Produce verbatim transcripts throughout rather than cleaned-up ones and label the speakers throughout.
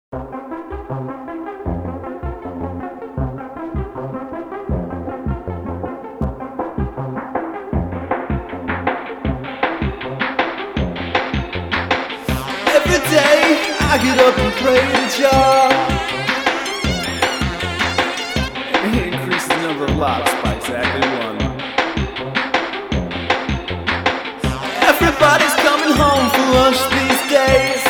Speaker 1: Every day I get up and pray to Jah.
Speaker 2: Increase the number of lots by exactly one.
Speaker 1: Everybody's coming home for lunch these days.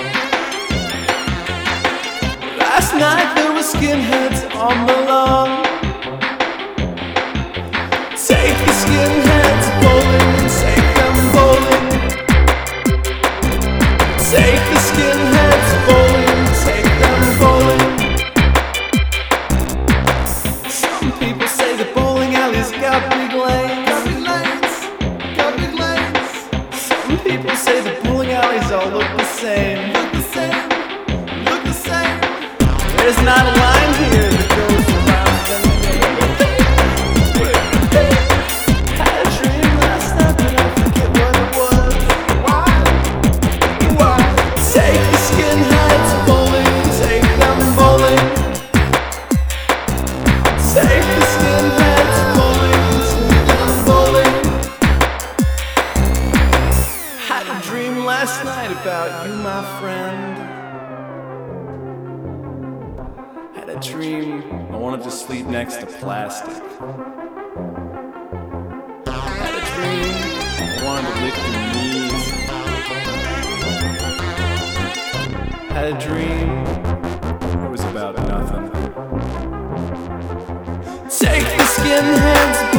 Speaker 1: Last night there were skinheads on the lawn. Take the skinheads bowling, take them bowling. Take the skinheads bowling, take them bowling. Some people say the bowling alley's got big lanes. Got big lanes, got big lanes. Some people say the bowling alleys all look the same. Look the same, look the same. There's not a line here that goes around the name. Had a dream last night, but I forget what it was. Why? Why? Take the skinheads bowling, take them bowling. Take the skinheads bowling, take them bowling. Had a dream last night about you, my friend.
Speaker 2: Had a dream I wanted to sleep next to plastic. Had a dream I wanted to lick your knees. Had a dream it was about nothing.
Speaker 1: Take the skinheads